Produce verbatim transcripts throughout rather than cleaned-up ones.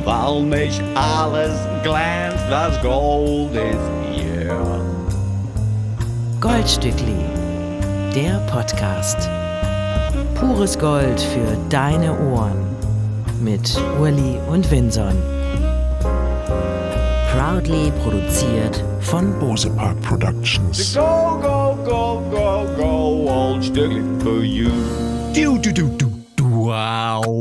weil nicht alles glänzt, was Gold ist hier. Goldstückli, der Podcast. Pures Gold für deine Ohren. Mit Uli und Vinson. Proudly produziert von Bose Park Productions. Go, go, go, go, go, Goldstückli for you. Du, du, du, du, du, wow.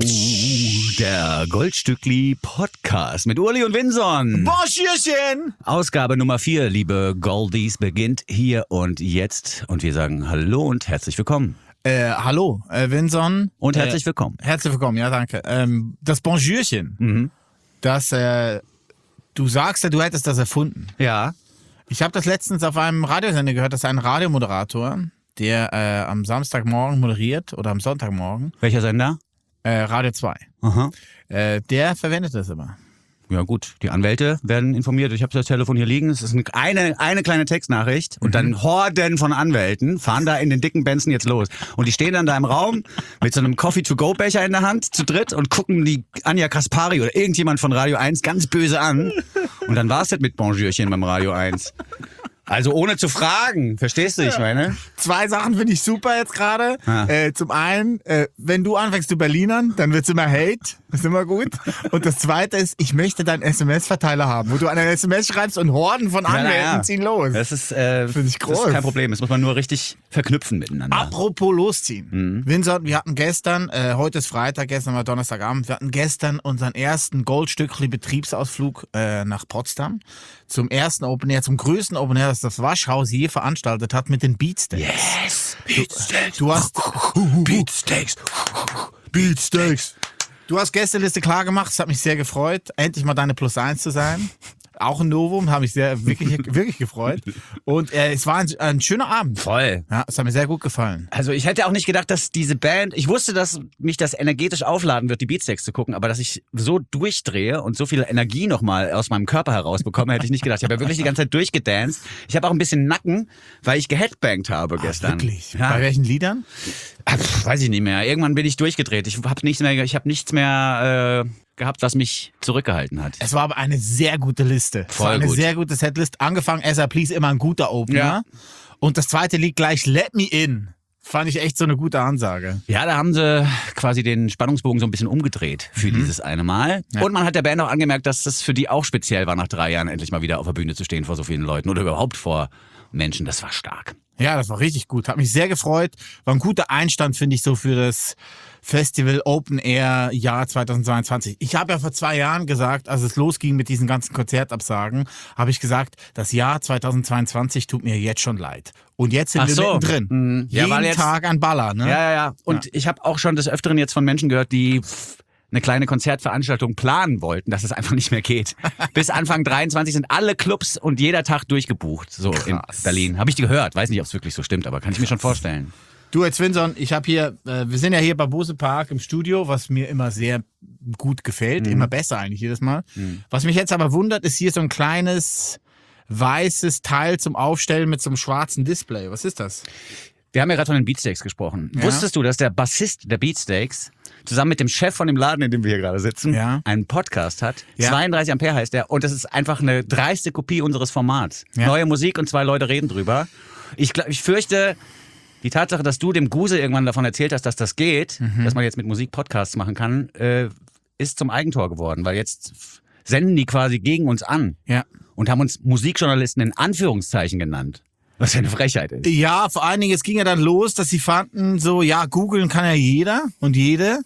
Der Goldstückli Podcast mit Uli und Vinson. Bonjourchen! Ausgabe Nummer vier, liebe Goldies, beginnt hier und jetzt. Und wir sagen Hallo und herzlich willkommen. Äh, hallo, äh, Vinson. Und herzlich äh, willkommen. Herzlich willkommen, ja, danke. Ähm, das Bonjourchen, Mhm. das, äh, du sagst ja, du hättest das erfunden. Ja. Ich habe das letztens auf einem Radiosender gehört, dass ein Radiomoderator, der äh, am Samstagmorgen moderiert oder am Sonntagmorgen, Welcher Sender? äh, Radio zwei, Aha. äh, der verwendet das immer. Ja gut, die Anwälte werden informiert. Ich habe das Telefon hier liegen. Es ist eine, eine kleine Textnachricht und dann Horden von Anwälten fahren da in den dicken Benzen jetzt los. Und die stehen dann da im Raum mit so einem Coffee-to-go-Becher in der Hand zu dritt und gucken die Anja Kaspari oder irgendjemand von Radio eins ganz böse an. Und dann war es das mit Bonjourchen beim Radio eins. Also ohne zu fragen, verstehst du, ich meine? Zwei Sachen finde ich super jetzt gerade. Ah. Äh, zum einen, äh, wenn du anfängst zu Berlinern, dann wird's immer Hate. Das ist immer gut. Und das zweite ist, ich möchte deinen S M S-Verteiler haben, wo du eine S M S schreibst und Horden von Anwälten Ja, ja. ziehen los. Das ist, äh, Finde ich das ist groß. kein Problem. Das muss man nur richtig verknüpfen miteinander. Apropos losziehen. Mhm. Vincent, wir hatten gestern, äh, heute ist Freitag, gestern war Donnerstagabend, wir hatten gestern unseren ersten Goldstückli-Betriebsausflug äh, nach Potsdam. Zum ersten Open Air, zum größten Open Air, das das Waschhaus je veranstaltet hat mit den Beatsteaks. Yes! Beatsteaks! Du hast Beatsteaks! Beatsteaks. Du hast Gästeliste klar gemacht, es hat mich sehr gefreut, endlich mal deine Plus eins zu sein. Auch ein Novum, habe mich sehr wirklich, wirklich gefreut. Und äh, es war ein, ein schöner Abend. Voll. Ja, es hat mir sehr gut gefallen. Also ich hätte auch nicht gedacht, dass diese Band, ich wusste, dass mich das energetisch aufladen wird, die Beatsteaks zu gucken, aber dass ich so durchdrehe und so viel Energie nochmal aus meinem Körper herausbekomme, hätte ich nicht gedacht. Ich habe ja wirklich die ganze Zeit durchgedanced. Ich habe auch ein bisschen Nacken, weil ich geheadbangt habe gestern. Wirklich? Ja. Bei welchen Liedern? Ah, pf, weiß ich nicht mehr. Irgendwann bin ich durchgedreht. Ich habe nichts mehr, ich habe nichts mehr äh, gehabt, was mich zurückgehalten hat. Es war aber eine sehr gute Liste. Es Voll war eine gut. sehr gute Setlist. Angefangen, S R Please, immer ein guter Opener. Ja. Und das zweite Lied gleich Let Me In. Fand ich echt so eine gute Ansage. Ja, da haben sie quasi den Spannungsbogen so ein bisschen umgedreht für dieses eine Mal. Ja. Und man hat der Band auch angemerkt, dass das für die auch speziell war, nach drei Jahren endlich mal wieder auf der Bühne zu stehen vor so vielen Leuten oder überhaupt vor Menschen. Das war stark. Ja, das war richtig gut. Hat mich sehr gefreut. War ein guter Einstand, finde ich, so für das Festival Open Air Jahr zweitausendzweiundzwanzig. Ich habe ja vor zwei Jahren gesagt, als es losging mit diesen ganzen Konzertabsagen, habe ich gesagt, das Jahr zweitausendzweiundzwanzig tut mir jetzt schon leid. Und jetzt sind Ach wir so. mittendrin. Mhm. Ja, Jeden weil jetzt- Tag ein Baller, ne? Ja, ja, ja. Und Ja. ich habe auch schon des Öfteren jetzt von Menschen gehört, die pff, eine kleine Konzertveranstaltung planen wollten, dass es einfach nicht mehr geht. Bis Anfang dreiundzwanzig sind alle Clubs und jeder Tag durchgebucht, so in Krass. Berlin. Habe ich gehört. Weiß nicht, ob es wirklich so stimmt, aber kann ich mir schon vorstellen. Du, jetzt Vinson, ich habe hier, äh, wir sind ja hier bei Bose Park im Studio, was mir immer sehr gut gefällt, immer besser eigentlich jedes Mal. Was mich jetzt aber wundert, ist hier so ein kleines weißes Teil zum Aufstellen mit so einem schwarzen Display. Was ist das? Wir haben ja gerade von den Beatsteaks gesprochen. Ja. Wusstest du, dass der Bassist der Beatsteaks zusammen mit dem Chef von dem Laden, in dem wir hier gerade sitzen, Ja. einen Podcast hat? Ja. zweiunddreißig Ampere heißt der. Und das ist einfach eine dreiste Kopie unseres Formats. Ja. Neue Musik und zwei Leute reden drüber. Ich, glaub, ich fürchte, die Tatsache, dass du dem Guse irgendwann davon erzählt hast, dass das geht, Mhm. dass man jetzt mit Musik Podcasts machen kann, äh, ist zum Eigentor geworden. Weil jetzt f- senden die quasi gegen uns an Ja. und haben uns Musikjournalisten in Anführungszeichen genannt. Was für eine Frechheit ist. Ja, vor allen Dingen, es ging ja dann los, dass sie fanden, so, ja, googeln kann ja jeder und jede.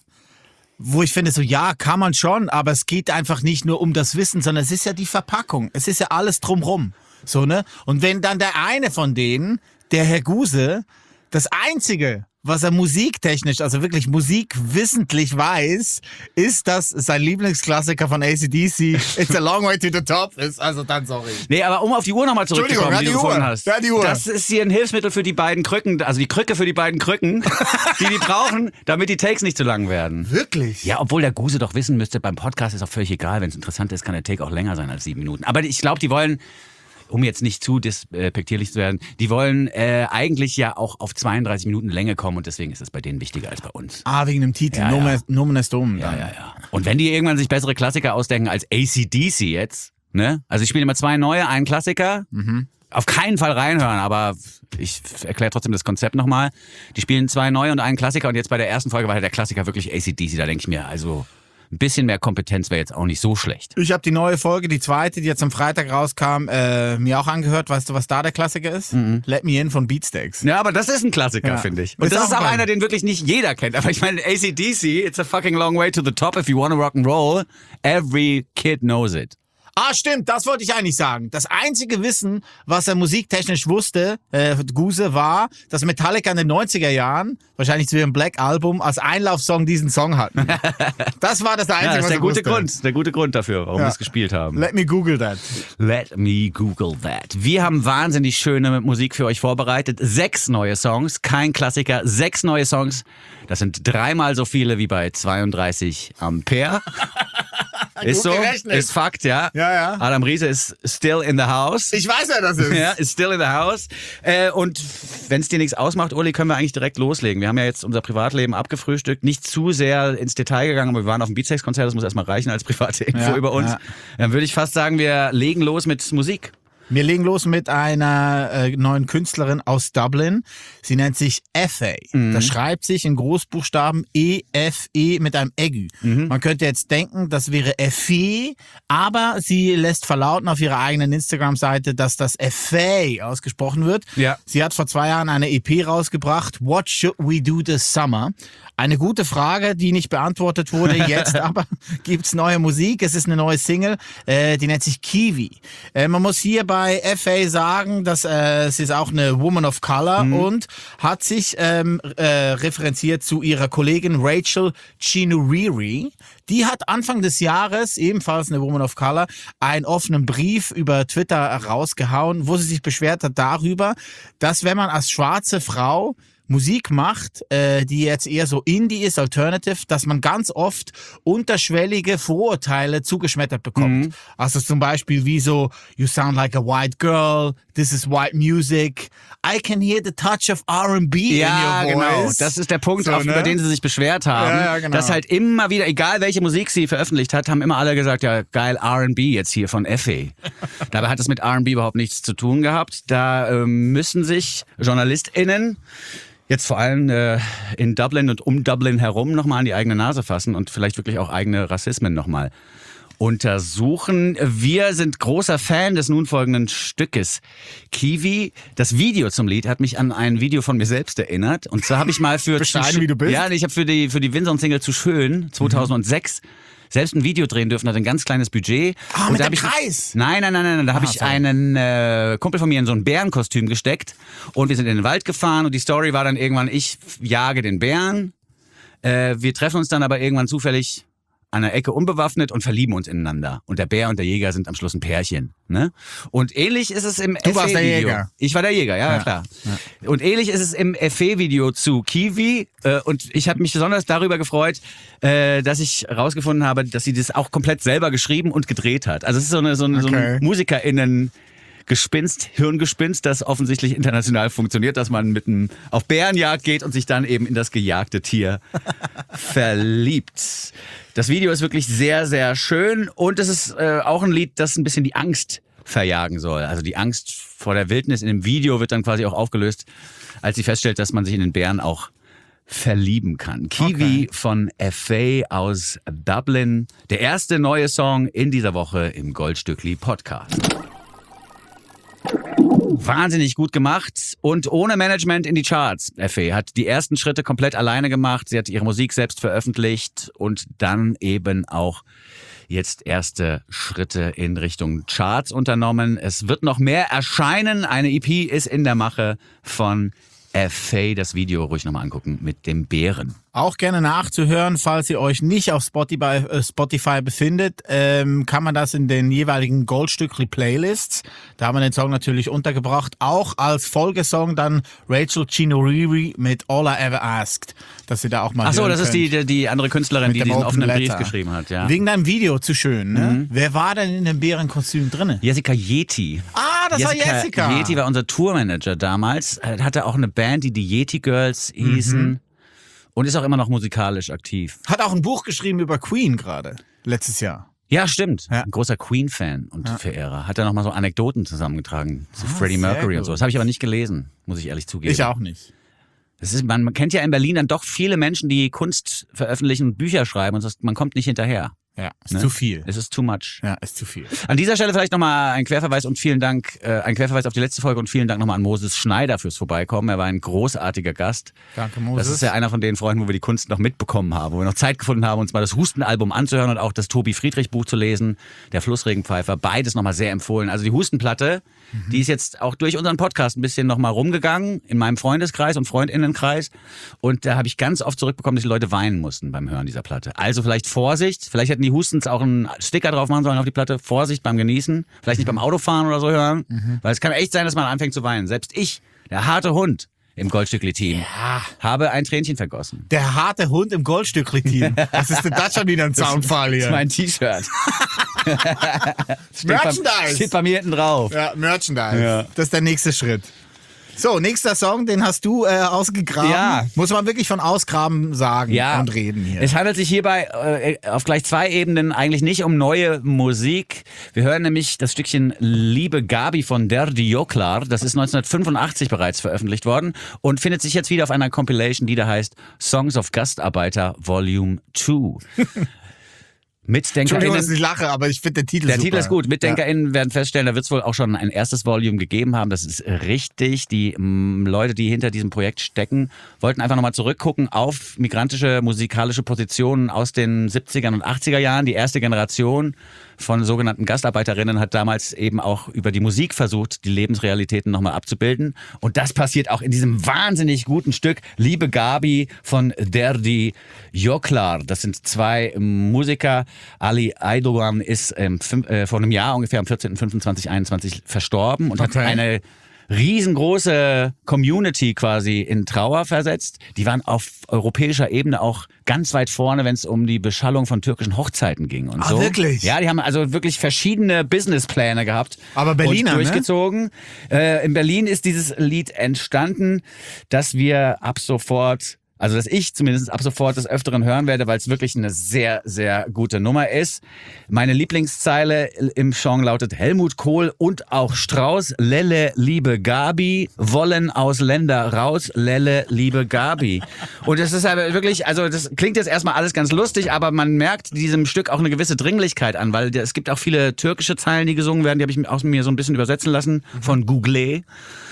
Wo ich finde, so, ja, kann man schon, aber es geht einfach nicht nur um das Wissen, sondern es ist ja die Verpackung. Es ist ja alles drumrum. So, ne? Und wenn dann der eine von denen, der Herr Guse, das einzige, was er musiktechnisch, also wirklich musikwissentlich weiß, ist, dass sein Lieblingsklassiker von A C D C It's a Long Way to the Top ist. Also dann sorry. Nee, aber um auf die Uhr nochmal zurückzukommen, Entschuldigung, die ja, du die gefunden Uhr. hast. Ja, die Uhr. Das ist hier ein Hilfsmittel für die beiden Krücken, also die Krücke für die beiden Krücken, die die brauchen, damit die Takes nicht zu lang werden. Wirklich? Ja, obwohl der Guse doch wissen müsste, beim Podcast ist auch völlig egal, wenn es interessant ist, kann der Take auch länger sein als sieben Minuten. Aber ich glaube, die wollen um jetzt nicht zu despektierlich zu werden, die wollen äh, eigentlich ja auch auf zweiunddreißig Minuten Länge kommen und deswegen ist es bei denen wichtiger als bei uns. Ah, wegen dem Titel, Ja, Nomen ja. Nomen est Omen. Ja, dann. ja, ja. Und wenn die irgendwann sich bessere Klassiker ausdenken als A C D C jetzt, ne? Also ich spiele immer zwei neue, einen Klassiker. Mhm. Auf keinen Fall reinhören, aber ich erkläre trotzdem das Konzept nochmal. Die spielen zwei neue und einen Klassiker und jetzt bei der ersten Folge war der Klassiker wirklich A C D C. Da denke ich mir, also ein bisschen mehr Kompetenz wäre jetzt auch nicht so schlecht. Ich habe die neue Folge, die zweite, die jetzt am Freitag rauskam, äh, mir auch angehört. Weißt du, was da der Klassiker ist? Mhm. Let Me In von Beatsteaks. Ja, aber das ist ein Klassiker, Ja. finde ich. Und Ist das auch ist auch geil. einer, den wirklich nicht jeder kennt. Aber ich meine, A C D C, it's a fucking long way to the top if you wanna rock and roll. Every kid knows it. Ah, stimmt, das wollte ich eigentlich sagen. Das einzige Wissen, was er musiktechnisch wusste, äh, Guse, war, dass Metallica in den neunziger Jahren, wahrscheinlich zu ihrem Black Album, als Einlaufsong diesen Song hatten. Das war das Einzige, Ja, das ist was der er gute wusste. Grund, der gute Grund dafür, warum Ja. wir es gespielt haben. Let me Google that. Let me Google that. Wir haben wahnsinnig schöne Musik für euch vorbereitet. Sechs neue Songs, kein Klassiker, sechs neue Songs. Das sind dreimal so viele wie bei zweiunddreißig Ampere. Ist so, gerechnet. ist Fakt, ja. Ja, ja. Adam Riese ist still in the house. Ich weiß, wer das ist. Ja, ist still in the house. Äh, und wenn es dir nichts ausmacht, Uli, können wir eigentlich direkt loslegen. Wir haben ja jetzt unser Privatleben abgefrühstückt, nicht zu sehr ins Detail gegangen, aber wir waren auf dem Beatsteaks-Konzert, das muss erstmal reichen als private Info Ja, über uns. ja. Dann würde ich fast sagen, wir legen los mit Musik. Wir legen los mit einer äh, neuen Künstlerin aus Dublin. Sie nennt sich Effie. Mhm. Das schreibt sich in Großbuchstaben E F E mit einem Ägü. Mhm. Man könnte jetzt denken, das wäre Effie, aber sie lässt verlauten auf ihrer eigenen Instagram-Seite, dass das Effie ausgesprochen wird. Ja. Sie hat vor zwei Jahren eine E P rausgebracht, What Should We Do This Summer? Eine gute Frage, die nicht beantwortet wurde. Jetzt aber gibt's neue Musik. Es ist eine neue Single, äh, die nennt sich Kiwi. Äh, man muss hier bei Effie sagen, dass äh, sie ist auch eine Woman of Color Mhm. und hat sich ähm, äh, referenziert zu ihrer Kollegin Rachel Chinuriri. Die hat Anfang des Jahres, ebenfalls eine Woman of Color, einen offenen Brief über Twitter rausgehauen, wo sie sich beschwert hat darüber, dass wenn man als schwarze Frau Musik macht, äh, die jetzt eher so Indie ist, Alternative, dass man ganz oft unterschwellige Vorurteile zugeschmettert bekommt. Mhm. Also zum Beispiel wie so, you sound like a white girl, this is white music, I can hear the touch of R and B Ja, in your genau. voice. Das ist der Punkt, So, auf, ne? über den sie sich beschwert haben. Ja, ja, genau. Dass halt immer wieder, egal welche Musik sie veröffentlicht hat, haben immer alle gesagt, ja geil, R and B jetzt hier von Effie. Dabei hat es mit R and B überhaupt nichts zu tun gehabt. Da ähm, müssen sich JournalistInnen jetzt vor allem äh, in Dublin und um Dublin herum nochmal an die eigene Nase fassen und vielleicht wirklich auch eigene Rassismen nochmal untersuchen. Wir sind großer Fan des nun folgenden Stückes. Kiwi, das Video zum Lied hat mich an ein Video von mir selbst erinnert. Und zwar habe ich mal für... Bescheiden, zu, wie du bist. Ja, ich habe für die, für die Windsor-Single Zu Schön zweitausendsechs selbst ein Video drehen dürfen, hatte ein ganz kleines Budget. Ah, Und mit da dem hab ich, Kreis? Nein, nein, nein, nein. Da habe Ah, ich sorry. einen äh, Kumpel von mir in so ein Bärenkostüm gesteckt und wir sind in den Wald gefahren und die Story war dann irgendwann, ich jage den Bären. Äh, wir treffen uns dann aber irgendwann zufällig an der Ecke unbewaffnet und verlieben uns ineinander. Und der Bär und der Jäger sind am Schluss ein Pärchen. Ne? Und ähnlich ist es im Du warst der Effie-Video. Jäger. Ich war der Jäger, ja, Ja. klar. Und ähnlich ist es im Effie-Video zu Kiwi. Äh, und ich habe mich besonders darüber gefreut, äh, dass ich herausgefunden habe, dass sie das auch komplett selber geschrieben und gedreht hat. Also es ist so eine, so eine, so Okay. eine MusikerInnen- Gespinst, Hirngespinst, das offensichtlich international funktioniert, dass man mit einem auf Bärenjagd geht und sich dann eben in das gejagte Tier verliebt. Das Video ist wirklich sehr, sehr schön und es ist äh, auch ein Lied, das ein bisschen die Angst verjagen soll. Also die Angst vor der Wildnis in dem Video wird dann quasi auch aufgelöst, als sie feststellt, dass man sich in den Bären auch verlieben kann. Kiwi Okay. von Effie aus Dublin. Der erste neue Song in dieser Woche im Goldstückli Podcast. Wahnsinnig gut gemacht und ohne Management in die Charts. Effie hat die ersten Schritte komplett alleine gemacht. Sie hat ihre Musik selbst veröffentlicht und dann eben auch jetzt erste Schritte in Richtung Charts unternommen. Es wird noch mehr erscheinen. Eine E P ist in der Mache von Effie. Das Video ruhig nochmal angucken mit dem Bären. Auch gerne nachzuhören, falls ihr euch nicht auf Spotify, äh, Spotify befindet, ähm, kann man das in den jeweiligen Goldstückli-Playlists. Da haben wir den Song natürlich untergebracht. Auch als Folgesong dann Rachel Chinuriri mit All I Ever Asked, dass ihr da auch mal Ach so, hören das ist könnt. die, die andere Künstlerin, Mit die dem diesen Open offenen Brief Letter. geschrieben hat. Ja. Wegen deinem Video zu schön, ne? Wer war denn in dem Bärenkostüm drinne? Jessica Yeti. Ah, das war Jessica. Yeti war unser Tourmanager damals. Er hatte auch eine Band, die die Yeti Girls hießen. Mhm. Und ist auch immer noch musikalisch aktiv. Hat auch ein Buch geschrieben über Queen gerade, letztes Jahr. Ja, stimmt. Ja. Ein großer Queen-Fan und Ja. Verehrer. Hat er nochmal so Anekdoten zusammengetragen zu Ah, Freddie sehr Mercury gut. und so. Das habe ich aber nicht gelesen, muss ich ehrlich zugeben. Ich auch nicht. Das ist, man, man kennt ja in Berlin dann doch viele Menschen, die Kunst veröffentlichen und Bücher schreiben und das, man kommt nicht hinterher. Ja, ist Ne? zu viel. Es ist too much. Ja, ist zu viel. An dieser Stelle vielleicht nochmal ein Querverweis und vielen Dank, äh, ein Querverweis auf die letzte Folge und vielen Dank nochmal an Moses Schneider fürs Vorbeikommen. Er war ein großartiger Gast. Danke, Moses. Das ist ja einer von den Freunden, wo wir die Kunst noch mitbekommen haben, wo wir noch Zeit gefunden haben, uns mal das Husten-Album anzuhören und auch das Tobi Friedrich-Buch zu lesen, der Flussregenpfeifer. Beides nochmal sehr empfohlen. Also die Hustenplatte, mhm. die ist jetzt auch durch unseren Podcast ein bisschen nochmal rumgegangen in meinem Freundeskreis und Freundinnenkreis. Und da habe ich ganz oft zurückbekommen, dass die Leute weinen mussten beim Hören dieser Platte. Also vielleicht Vorsicht. Vielleicht hätten die Hustens auch einen Sticker drauf machen sollen auf die Platte. Vorsicht beim Genießen. Vielleicht nicht beim Autofahren oder so hören. Mhm. Weil es kann echt sein, dass man anfängt zu weinen. Selbst ich, der harte Hund im Goldstückli-Team, Ja. habe ein Tränchen vergossen. Der harte Hund im Goldstückli-Team. Was ist denn das schon wieder ein Soundfall Das hier? ist mein T-Shirt. steht, bei, Merchandise. steht bei mir hinten drauf. Ja, Merchandise. Ja. Das ist der nächste Schritt. So, nächster Song, den hast du äh, ausgegraben. Ja. Muss man wirklich von Ausgraben sagen Ja, und reden hier. Es handelt sich hierbei äh, auf gleich zwei Ebenen eigentlich nicht um neue Musik. Wir hören nämlich das Stückchen Liebe Gabi von Derdi Joklar. Das ist neunzehnhundertfünfundachtzig bereits veröffentlicht worden und findet sich jetzt wieder auf einer Compilation, die da heißt Songs of Gastarbeiter Volume zwei. Entschuldigung, dass MitdenkerInnen, ich lache, aber ich finde den Titel der super. Titel ist gut. MitdenkerInnen werden feststellen, da wird es wohl auch schon ein erstes Volume gegeben haben. Das ist richtig. Die m, Leute, die hinter diesem Projekt stecken, wollten einfach nochmal zurückgucken auf migrantische musikalische Positionen aus den siebzigern und achtziger Jahren. Die erste Generation von sogenannten Gastarbeiterinnen hat damals eben auch über die Musik versucht, die Lebensrealitäten nochmal abzubilden. Und das passiert auch in diesem wahnsinnig guten Stück Liebe Gabi von Derdi Joklar. Das sind zwei Musiker. Ali Aydogan ist ähm, fünf, äh, vor einem Jahr ungefähr am vierzehnten fünften zweitausendeinundzwanzig verstorben und Okay. hat eine riesengroße Community quasi in Trauer versetzt. Die waren auf europäischer Ebene auch ganz weit vorne, wenn es um die Beschallung von türkischen Hochzeiten ging und Ah, so. wirklich? Ja, die haben also wirklich verschiedene Businesspläne gehabt. Aber Berliner, und ne? durchgezogen. Äh, in Berlin ist dieses Lied entstanden, dass wir ab sofort Also, dass ich zumindest ab sofort des Öfteren hören werde, weil es wirklich eine sehr, sehr gute Nummer ist. Meine Lieblingszeile im Song lautet: Helmut Kohl und auch Strauß, Lelle, liebe Gabi, wollen aus Länder raus, Lelle, liebe Gabi. Und das ist aber wirklich, also das klingt jetzt erstmal alles ganz lustig, aber man merkt diesem Stück auch eine gewisse Dringlichkeit an, weil es gibt auch viele türkische Zeilen, die gesungen werden, die habe ich aus mir so ein bisschen übersetzen lassen von Google.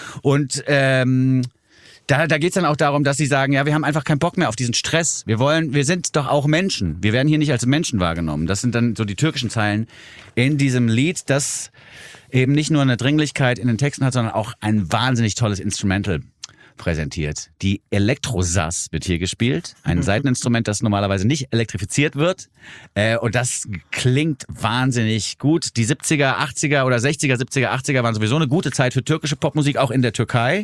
Und ähm, Da, da geht's dann auch darum, dass sie sagen, ja, wir haben einfach keinen Bock mehr auf diesen Stress. Wir wollen, wir sind doch auch Menschen. Wir werden hier nicht als Menschen wahrgenommen. Das sind dann so die türkischen Zeilen in diesem Lied, das eben nicht nur eine Dringlichkeit in den Texten hat, sondern auch ein wahnsinnig tolles Instrumental präsentiert. Die Elektrosass wird hier gespielt. Ein Saiteninstrument, das normalerweise nicht elektrifiziert wird. Äh, und das klingt wahnsinnig gut. Die siebziger, achtziger oder sechziger, siebziger, achtziger waren sowieso eine gute Zeit für türkische Popmusik, auch in der Türkei.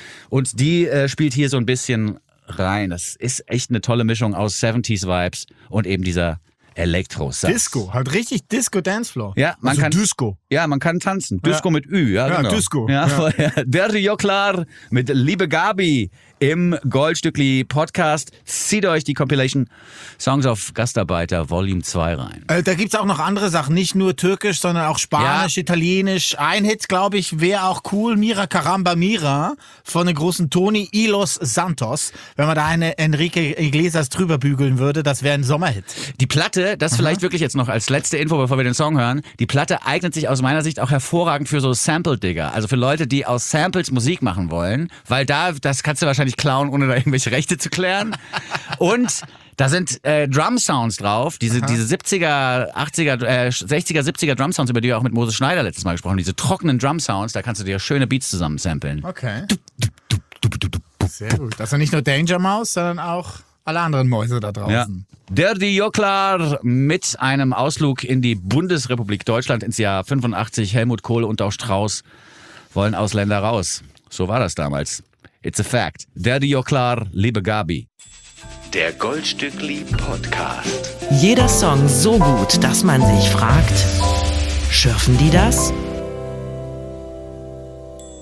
Und die äh, spielt hier so ein bisschen rein. Das ist echt eine tolle Mischung aus siebziger-Vibes und eben dieser Elektrosass. Disco, halt richtig Disco-Dancefloor. Ja, man also kann Disco. Ja, man kann tanzen. Disco Ja. mit Ü. Ja, Ja, genau. Disco. Ja, Ja. voll, ja. Derdi Joklar mit Liebe Gabi im Goldstückli Podcast. Zieht euch die Compilation Songs of Gastarbeiter Volume zwei rein. Äh, da gibt's auch noch andere Sachen, nicht nur türkisch, sondern auch spanisch, Ja. italienisch. Ein Hit, glaube ich, wäre auch cool. Mira Caramba Mira von dem großen Tony Ilos Santos. Wenn man da eine Enrique Iglesias drüber bügeln würde, das wäre ein Sommerhit. Die Platte, das vielleicht wirklich jetzt noch als letzte Info, bevor wir den Song hören, die Platte eignet sich aus meiner Sicht auch hervorragend für so Sample-Digger, also für Leute, die aus Samples Musik machen wollen, weil da, das kannst du wahrscheinlich klauen, ohne da irgendwelche Rechte zu klären. Und da sind äh, Drum-Sounds drauf, diese, diese siebziger, achtziger, äh, sechziger, siebziger Drum-Sounds, über die wir auch mit Moses Schneider letztes Mal gesprochen haben, diese trockenen Drum-Sounds, da kannst du dir schöne Beats zusammen samplen. Okay. Sehr gut. Also nicht nur Danger Mouse, sondern auch alle anderen Mäuse da draußen. Ja. Derdi Joklar mit einem Ausflug in die Bundesrepublik Deutschland ins Jahr fünfundachtzig. Helmut Kohl und auch Strauß wollen aus Länder raus. So war das damals. It's a fact. Derdi Joklar, liebe Gabi. Der Goldstückli Podcast. Jeder Song so gut, dass man sich fragt, schürfen die das?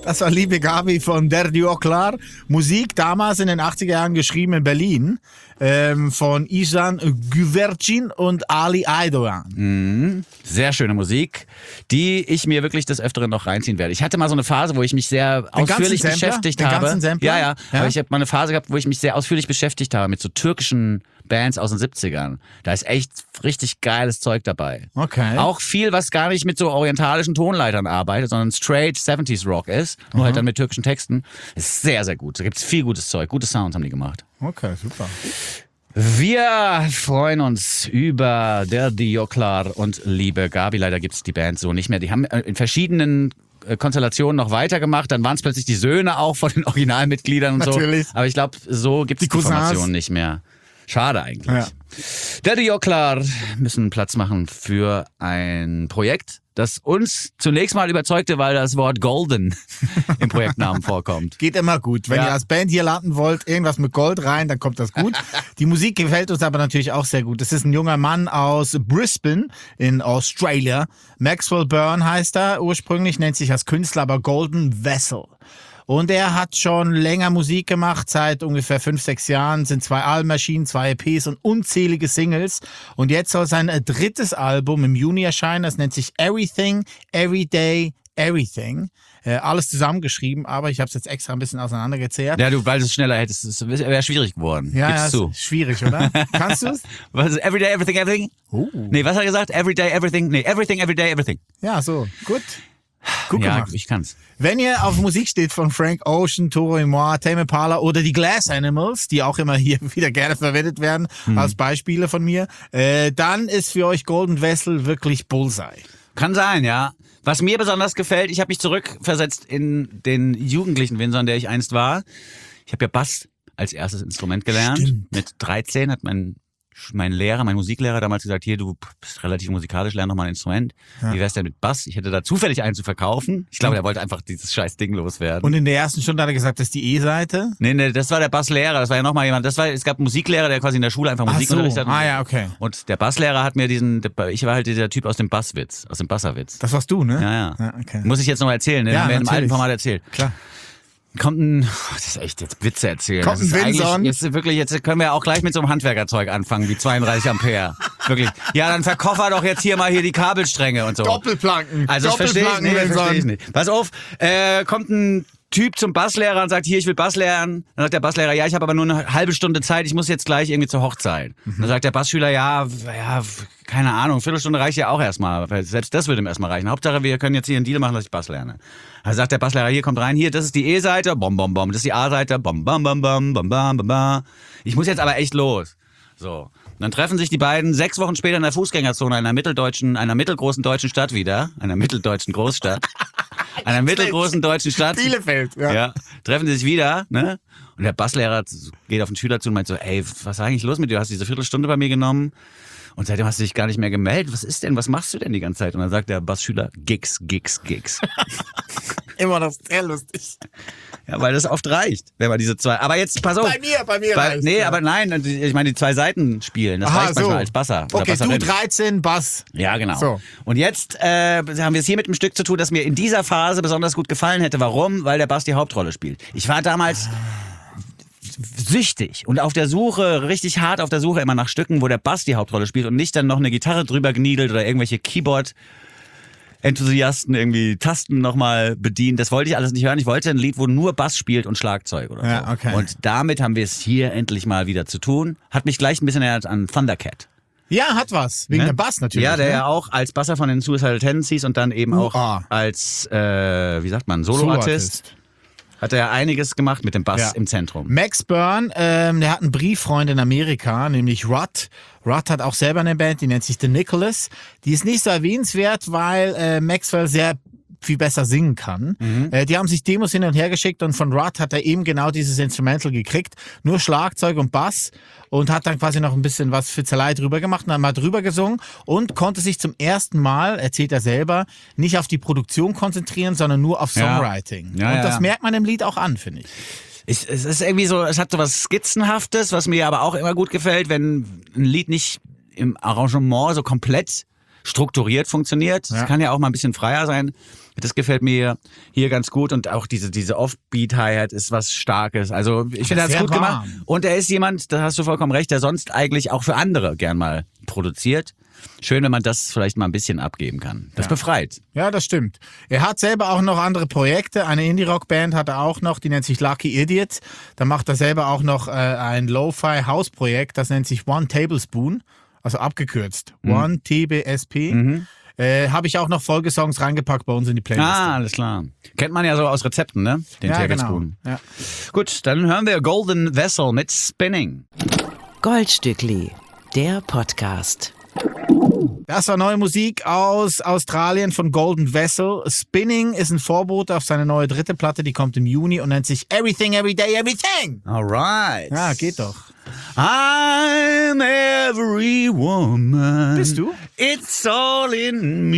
Das war Liebe Gabi von Der Dioklar. Musik damals in den achtziger Jahren geschrieben in Berlin ähm, von Isan Güvercin und Ali Aydoğan. Mhm. Sehr schöne Musik, die ich mir wirklich des Öfteren noch reinziehen werde. Ich hatte mal so eine Phase, wo ich mich sehr Den ausführlich ganzen Sampler? beschäftigt Den habe. ganzen Sampler? Ja, ja, Ja? aber ich habe mal eine Phase gehabt, wo ich mich sehr ausführlich beschäftigt habe mit so türkischen Bands aus den siebzigern. Da ist echt richtig geiles Zeug dabei. Okay. Auch viel, was gar nicht mit so orientalischen Tonleitern arbeitet, sondern straight siebziger Rock ist, nur halt dann mit türkischen Texten. Ist sehr, sehr gut. Da gibt's viel gutes Zeug. Gute Sounds haben die gemacht. Okay, super. Wir freuen uns über Der Dioklar und Liebe Gabi. Leider gibt's die Band so nicht mehr. Die haben in verschiedenen Konstellationen noch weitergemacht. Dann waren es plötzlich die Söhne auch von den Originalmitgliedern und Natürlich. so. Aber ich glaube, so gibt's die, die Cousins. Formation nicht mehr. Schade eigentlich. Ja. Der Dioklar müssen Platz machen für ein Projekt, das uns zunächst mal überzeugte, weil das Wort Golden im Projektnamen vorkommt. Geht immer gut. Wenn Ja. ihr als Band hier landen wollt, irgendwas mit Gold rein, dann kommt das gut. Die Musik gefällt uns aber natürlich auch sehr gut. Das ist ein junger Mann aus Brisbane in Australia. Maxwell Byrne heißt er ursprünglich, nennt sich als Künstler aber Golden Vessel. Und er hat schon länger Musik gemacht, seit ungefähr fünf, sechs Jahren, sind zwei Alben erschienen, zwei E Ps und unzählige Singles. Und jetzt soll sein drittes Album im Juni erscheinen, das nennt sich Everything, Everyday, Everything. Äh, alles zusammengeschrieben, aber ich habe es jetzt extra ein bisschen auseinandergezehrt. Ja, du, weil du es schneller hättest, es wäre schwierig geworden. Ja, Gib's ja, zu. ist schwierig, oder? Kannst du es? Was ist Everyday, Everything, Everything? Oh. Nee, was hat er gesagt? Everyday, Everything? Nee, Everything, Everyday, Everything. Ja, so. Gut. Gut Ja, gemacht. ich kann's. Wenn ihr auf Musik steht von Frank Ocean, Toro y Moi, Tame Impala oder die Glass Animals, die auch immer hier wieder gerne verwendet werden, Hm. als Beispiele von mir, äh, dann ist für euch Golden Vessel wirklich Bullseye. Kann sein, ja. Was mir besonders gefällt, ich habe mich zurückversetzt in den jugendlichen Windsor, der ich einst war. Ich habe ja Bass als erstes Instrument gelernt. Stimmt. Mit dreizehn hat mein mein Lehrer, mein Musiklehrer damals gesagt, hier, du bist relativ musikalisch, lern doch mal ein Instrument. Ja. Wie wär's denn mit Bass? Ich hätte da zufällig einen zu verkaufen. Ich glaube, der wollte einfach dieses scheiß Ding loswerden. Und in der ersten Stunde hat er gesagt, das ist die E-Seite. Nee, nee, das war der Basslehrer, das war ja nochmal jemand, das war, es gab einen Musiklehrer, der quasi in der Schule einfach Ach Musik so. unterrichtet hat. Ah ja, okay. Und der Basslehrer hat mir diesen, ich war halt dieser Typ aus dem Basswitz, aus dem Basserwitz. Das warst du, ne? Ja, ja. ja okay. Muss ich jetzt noch erzählen, ne? Ja, Haben wir in einem alten natürlich. Format erzählt. Klar. Kommt ein, oh, das ist echt jetzt Witze erzählen. Kommt das ist ein Vinson. eigentlich jetzt wirklich, jetzt können wir auch gleich mit so einem Handwerkerzeug anfangen, wie zweiunddreißig Ampere. Wirklich. Ja, dann verkoffer doch jetzt hier mal hier die Kabelstränge und so. Doppelplanken. Also das verstehe ich, Doppelplanken, nee, das Vinson. verstehe ich nicht. Pass auf, äh, kommt ein Typ zum Basslehrer und sagt, hier, ich will Bass lernen. Dann sagt der Basslehrer, ja, ich habe aber nur eine halbe Stunde Zeit, ich muss jetzt gleich irgendwie zur Hochzeit. Mhm. Dann sagt der Bassschüler, ja, ja, keine Ahnung, Viertelstunde reicht ja auch erstmal. Selbst das würde ihm erstmal reichen. Hauptsache, wir können jetzt hier einen Deal machen, dass ich Bass lerne. Dann sagt der Basslehrer, hier, kommt rein, hier, das ist die E-Seite, bom, bom, bom, das ist die A-Seite, bom, bom, bom, bom, bom, bom, bom, bom. Ich muss jetzt aber echt los. So. Und dann treffen sich die beiden sechs Wochen später in der Fußgängerzone einer mitteldeutschen, einer mittelgroßen deutschen Stadt wieder, einer mitteldeutschen Großstadt, einer mittelgroßen deutschen Stadt. Bielefeld, ja. Ja, treffen sie sich wieder, ne? Und der Basslehrer geht auf den Schüler zu und meint so, ey, was ist eigentlich los mit dir? Du hast diese Viertelstunde bei mir genommen und seitdem hast du dich gar nicht mehr gemeldet. Was ist denn? Was machst du denn die ganze Zeit? Und dann sagt der Bassschüler, Gigs, Gigs, Gigs. Immer noch sehr lustig. Ja, weil das oft reicht, wenn man diese zwei. Aber jetzt, pass auf. Bei mir, bei mir Bei, reicht's, nee, ja. aber nein, ich meine, die zwei Seiten spielen. Das Aha, reicht manchmal so. als Basser. Oder Okay, du Basserin. dreizehn, Bass. Ja, genau. So. Und jetzt äh, haben wir es hier mit einem Stück zu tun, das mir in dieser Phase besonders gut gefallen hätte. Warum? Weil der Bass die Hauptrolle spielt. Ich war damals süchtig und auf der Suche, richtig hart auf der Suche immer nach Stücken, wo der Bass die Hauptrolle spielt und nicht dann noch eine Gitarre drüber gniedelt oder irgendwelche Keyboard Enthusiasten irgendwie Tasten nochmal bedient. Das wollte ich alles nicht hören. Ich wollte ein Lied, wo nur Bass spielt und Schlagzeug oder Ja, so. okay. Und damit haben wir es hier endlich mal wieder zu tun. Hat mich gleich ein bisschen erinnert an Thundercat. Ja, hat was. Wegen Ne? dem Bass natürlich. Ja, der ne? ja auch als Basser von den Suicidal Tendencies und dann eben auch U A. als, äh, wie sagt man, Soloartist. Soloartist. Hat er ja einiges gemacht mit dem Bass Ja. im Zentrum. Max Byrne, ähm, der hat einen Brieffreund in Amerika, nämlich Rod. Rod hat auch selber eine Band, die nennt sich The Nicholas. Die ist nicht so erwähnenswert, weil äh, Maxwell sehr viel besser singen kann. Mhm. Äh, die haben sich Demos hin und her geschickt und von Rod hat er eben genau dieses Instrumental gekriegt. Nur Schlagzeug und Bass und hat dann quasi noch ein bisschen was Fitzelei drüber gemacht und dann mal drüber gesungen und konnte sich zum ersten Mal, erzählt er selber, nicht auf die Produktion konzentrieren, sondern nur auf Ja. Songwriting. Ja, und ja, das ja. merkt man im Lied auch an, finde ich. Ich, es ist irgendwie so, es hat so was Skizzenhaftes, was mir aber auch immer gut gefällt, wenn ein Lied nicht im Arrangement so komplett strukturiert funktioniert. Es Ja. kann ja auch mal ein bisschen freier sein. Das gefällt mir hier ganz gut und auch diese, diese Offbeat-Hi-Hat ist was Starkes. Also ich finde, er hat's sehr gut gemacht. warm. Und er ist jemand, da hast du vollkommen recht, der sonst eigentlich auch für andere gern mal produziert. Schön, wenn man das vielleicht mal ein bisschen abgeben kann. Das Ja. befreit. Ja, das stimmt. Er hat selber auch noch andere Projekte. Eine Indie-Rock-Band hat er auch noch, die nennt sich Lucky Idiot. Da macht er selber auch noch äh, ein Lo-Fi-House-Projekt, das nennt sich One Tablespoon, also abgekürzt. Mhm. One T B S P. Mhm. Äh, Habe ich auch noch Folgesongs reingepackt bei uns in die Playlist. Ah, alles klar. Kennt man ja so aus Rezepten, ne? Den ja, Tablespoon. genau. Ja. Gut, dann hören wir Golden Vessel mit Spinning. Goldstückli, der Podcast. Das war neue Musik aus Australien von Golden Vessel. Spinning ist ein Vorbote auf seine neue dritte Platte, die kommt im Juni und nennt sich Everything, Everyday, Everything. Alright. Ja, geht doch. I'm every woman. Bist du? It's all in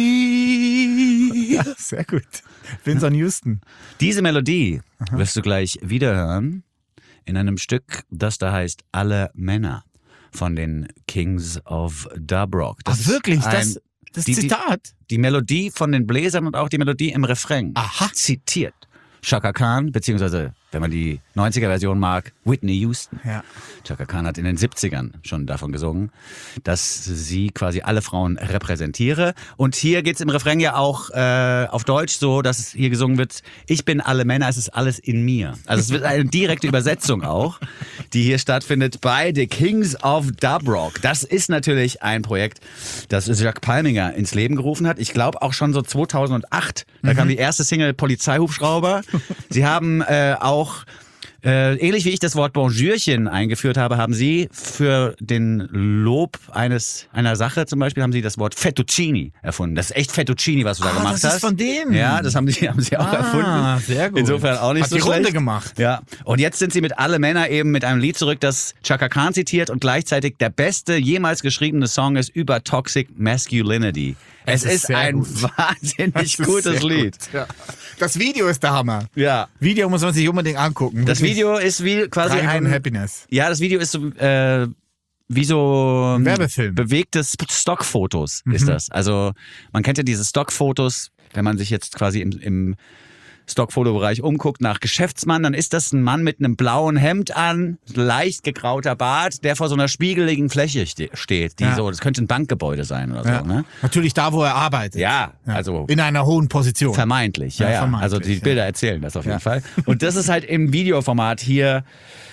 me. Ja, sehr gut. Vincent Houston. Diese Melodie wirst du gleich wieder hören in einem Stück, das da heißt Alle Männer von den Kings of Dub Rock. Ach, wirklich? Ein, Das, das die, die, Zitat? die Melodie von den Bläsern und auch die Melodie im Refrain. Aha. Zitiert Chaka Khan, beziehungsweise, wenn man die neunziger-Version mag, Whitney Houston. Ja. Chaka Khan hat in den siebzigern schon davon gesungen, dass sie quasi alle Frauen repräsentiere. Und hier geht's im Refrain ja auch äh, auf Deutsch so, dass hier gesungen wird, ich bin alle Männer, es ist alles in mir. Also es wird eine direkte Übersetzung auch, die hier stattfindet bei The Kings of Dub Rock. Das ist natürlich ein Projekt, das Jacques Palminger ins Leben gerufen hat. Ich glaube auch schon so zweitausendacht. Da kam die erste Single Polizeihubschrauber. Sie haben äh, auch Äh, ähnlich wie ich das Wort Bonjourchen eingeführt habe, haben Sie für den Lob eines einer Sache zum Beispiel haben Sie das Wort Fettuccini erfunden. Das ist echt Fettuccini, was du da Ah, gemacht das hast. ist von denen. Ja, das haben Sie, haben Sie auch Ah, erfunden. sehr gut. Insofern auch nicht Hat so die schlecht. Runde gemacht. Ja. Und jetzt sind Sie mit Alle Männer eben mit einem Lied zurück, das Chaka Khan zitiert und gleichzeitig der beste jemals geschriebene Song ist über Toxic Masculinity. Es ist ist, sehr ein gut. wahnsinnig Das ist gutes sehr Lied. gut, ja. Das Video ist der Hammer. Ja. Video muss man sich unbedingt angucken. Das Wirklich Video ist wie quasi drei Minuten ein Happiness. Ja, das Video ist so, äh, wie so Ein Werbefilm. bewegte Stockfotos ist das. Also man kennt ja diese Stockfotos, wenn man sich jetzt quasi im, im Stockfotobereich umguckt nach Geschäftsmann, dann ist das ein Mann mit einem blauen Hemd an, leicht gegrauter Bart, der vor so einer spiegeligen Fläche ste steht. Die Ja. so, das könnte ein Bankgebäude sein oder Ja. so. Ne? Natürlich da, wo er arbeitet. Ja, also In einer hohen Position. vermeintlich. Ja, Ja, ja. vermeintlich, Also die ja. Bilder erzählen das auf jeden Ja. Fall. Und das ist halt im Videoformat hier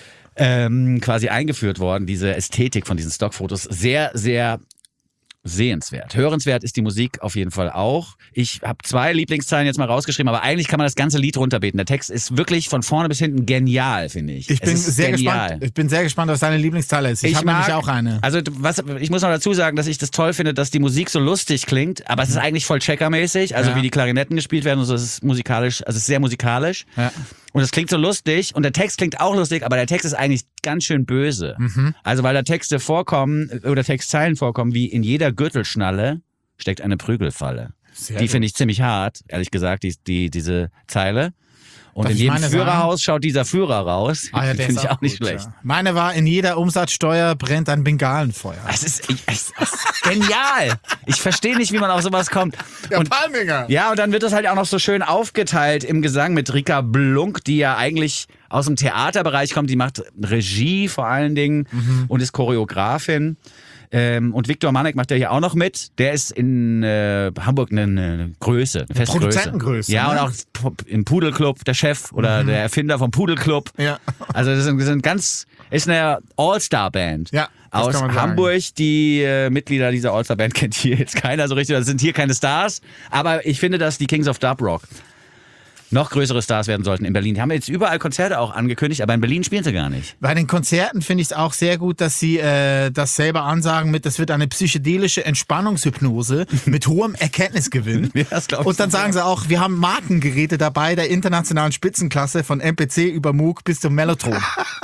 ähm, quasi eingeführt worden, diese Ästhetik von diesen Stockfotos. Sehr, sehr sehenswert. Hörenswert ist die Musik auf jeden Fall auch. Ich habe zwei Lieblingszeilen jetzt mal rausgeschrieben, aber eigentlich kann man das ganze Lied runterbeten. Der Text ist wirklich von vorne bis hinten genial, finde ich. Ich Es bin ist sehr genial. gespannt. Ich bin sehr gespannt, was deine Lieblingsteile ist. Ich, habe nämlich auch eine. Also was, ich muss noch dazu sagen, dass ich das toll finde, dass die Musik so lustig klingt, aber es ist eigentlich voll checkermäßig, also Ja. wie die Klarinetten gespielt werden und so, es ist musikalisch, also es ist sehr musikalisch. Ja. Und es klingt so lustig und der Text klingt auch lustig, aber der Text ist eigentlich ganz schön böse. Mhm. Also weil da Texte vorkommen oder Textzeilen vorkommen, wie in jeder Gürtelschnalle steckt eine Prügelfalle. Sehr die gut. finde ich ziemlich hart, ehrlich gesagt, die, die, diese Zeile. Und Darf in ich jedem meine Führerhaus schaut dieser Führer raus. Ah ja, der finde ist ich auch nicht gut, schlecht. Ja. Meine war, in jeder Umsatzsteuer brennt ein Bengalenfeuer. Es ist, ich, es ist genial. Ich verstehe nicht, wie man auf sowas kommt. Und, Palminger. ja, und dann wird das halt auch noch so schön aufgeteilt im Gesang mit Rika Blunk, die ja eigentlich aus dem Theaterbereich kommt. Die macht Regie vor allen Dingen und ist Choreografin. Ähm, und Viktor Manek macht ja hier auch noch mit. Der ist in äh, Hamburg eine, eine Größe, eine feste Produzentengröße, Ja, ne? und auch im Pudelclub der Chef oder der Erfinder vom Pudelclub. Ja. Also das sind, das sind ganz, ist eine All-Star-Band. Ja, das Aus kann man sagen. Hamburg. Die äh, Mitglieder dieser All-Star-Band kennt hier jetzt keiner so richtig. Das sind hier keine Stars. Aber ich finde, dass die Kings of Dub Rock noch größere Stars werden sollten in Berlin. Die haben jetzt überall Konzerte auch angekündigt, aber in Berlin spielen sie gar nicht. Bei den Konzerten finde ich es auch sehr gut, dass sie äh, das selber ansagen mit, das wird eine psychedelische Entspannungshypnose mit hohem Erkenntnisgewinn. Ja, das glaub ich Und dann so. sagen sie auch, wir haben Markengeräte dabei der internationalen Spitzenklasse von M P C über Moog bis zum Mellotron.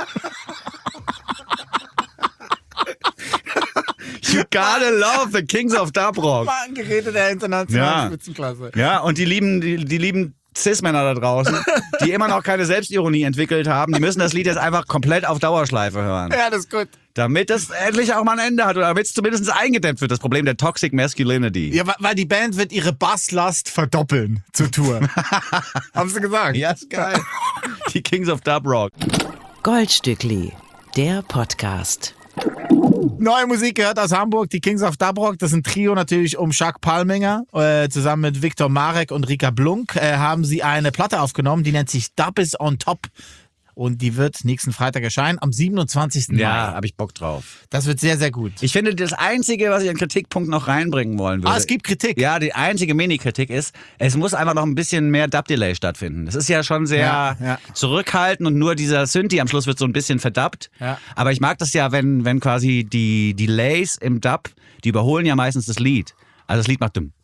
You gotta love the Kings of Dub Rock. Markengeräte der internationalen Ja. Spitzenklasse. Ja, und die lieben, die, die lieben Cis-Männer da draußen, die immer noch keine Selbstironie entwickelt haben, die müssen das Lied jetzt einfach komplett auf Dauerschleife hören. Ja, das ist gut. Damit es endlich auch mal ein Ende hat oder damit es zumindest eingedämmt wird, das Problem der Toxic Masculinity. Ja, wa- weil die Band wird ihre Basslast verdoppeln zur Tour. Haben sie gesagt? Ja, ist geil. Die Kings of Dub Rock. Goldstückli, der Podcast. Neue Musik gehört aus Hamburg, die Kings of Dub Rock. Das ist ein Trio natürlich um Jacques Palminger. Äh, zusammen mit Viktor Marek und Rika Blunk äh, haben sie eine Platte aufgenommen, die nennt sich Dub is on Top. Und die wird nächsten Freitag erscheinen, am siebenundzwanzigsten Ja, Mai. habe ich Bock drauf. Das wird sehr, sehr gut. Ich finde, das Einzige, was ich an Kritikpunkt noch reinbringen wollen würde. Ah, es gibt Kritik. Ja, die einzige Mini-Kritik ist, es muss einfach noch ein bisschen mehr Dub-Delay stattfinden. Das ist ja schon sehr Ja, ja. zurückhaltend und nur dieser Synthi am Schluss wird so ein bisschen verdubbt. Ja. Aber ich mag das ja, wenn, wenn quasi die Delays im Dub, die überholen ja meistens das Lied. Also das Lied macht dumm.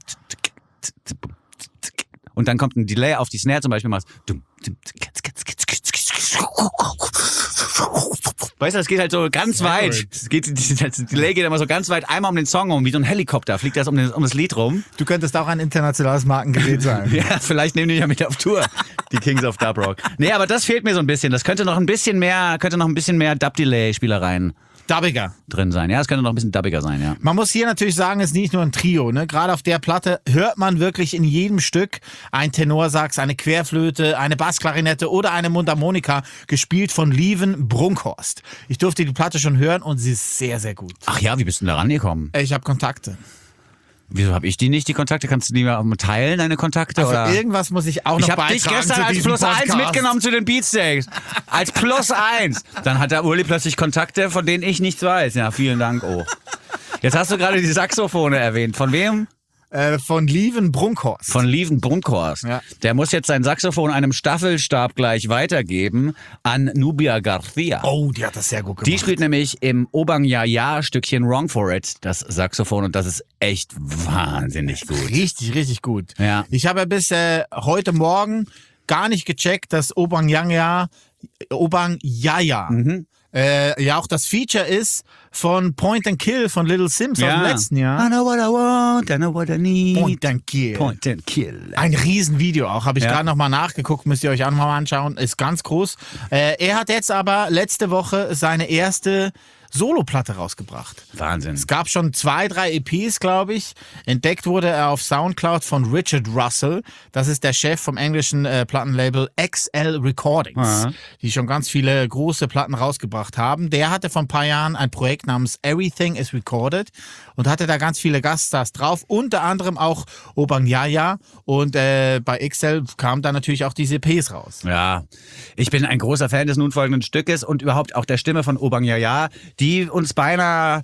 Und dann kommt ein Delay auf die Snare zum Beispiel, machst dumm. Weißt du, das geht halt so ganz weit. Das, geht, das Delay geht immer so ganz weit einmal um den Song um, wie so ein Helikopter, fliegt das um, den, um das Lied rum. Du könntest auch ein internationales Markengerät sein. Ja, vielleicht nehmen die ja mit auf Tour, die Kings of Dub Rock. Nee, aber das fehlt mir so ein bisschen. Das könnte noch ein bisschen mehr, könnte noch ein bisschen mehr Dub-Delay-Spielereien Dubbiger. drin sein. Ja, es könnte noch ein bisschen dubbiger sein, ja. Man muss hier natürlich sagen, es ist nicht nur ein Trio. Ne? Gerade auf der Platte hört man wirklich in jedem Stück ein Tenorsax, eine Querflöte, eine Bassklarinette oder eine Mundharmonika, gespielt von Lieven Brunkhorst. Ich durfte die Platte schon hören und sie ist sehr, sehr gut. Ach ja, wie bist du denn da rangekommen? Ich habe Kontakte. Wieso habe ich die nicht, die Kontakte? Kannst du die mal teilen, deine Kontakte? Also oder? irgendwas muss ich auch noch Ich habe beitragen dich gestern zu als diesem Plus eins Podcast. mitgenommen zu den Beatsteaks. Als Plus eins. Dann hat der Uli plötzlich Kontakte, von denen ich nichts weiß. Ja, vielen Dank, oh. Jetzt hast du gerade die Saxophone erwähnt. Von wem? Äh, von Lieven Brunkhorst. Von Lieven Brunkhorst. Ja. Der muss jetzt sein Saxophon einem Staffelstab gleich weitergeben an Nubia Garcia. Oh, die hat das sehr gut gemacht. Die spielt nämlich im Obang Ja Stückchen Wrong for It das Saxophon und das ist echt wahnsinnig gut. Richtig, richtig gut. Ja. Ich habe ja bis äh, heute Morgen gar nicht gecheckt, dass Obang Yaya, Obang Yaya, Mhm. äh, ja auch das Feature ist von Point and Kill von Little Sims aus dem letzten Jahr. I know what I want, I know what I need. Point and Kill. Point and Kill. Ein Riesenvideo auch, habe ich Ja. gerade nochmal nachgeguckt, müsst ihr euch auch nochmal anschauen, ist ganz groß. Äh, er hat jetzt aber letzte Woche seine erste Soloplatte rausgebracht. Wahnsinn. Es gab schon zwei, drei E Ps, glaube ich. Entdeckt wurde er auf Soundcloud von Richard Russell. Das ist der Chef vom englischen äh, Plattenlabel X L Recordings, Aha. die schon ganz viele große Platten rausgebracht haben. Der hatte vor ein paar Jahren ein Projekt namens Everything is Recorded und hatte da ganz viele Gaststars drauf, unter anderem auch Obang Yaya. Und äh, bei X L kamen dann natürlich auch diese E Ps raus. Ja, ich bin ein großer Fan des nun folgenden Stückes und überhaupt auch der Stimme von Obang Yaya, die uns beinahe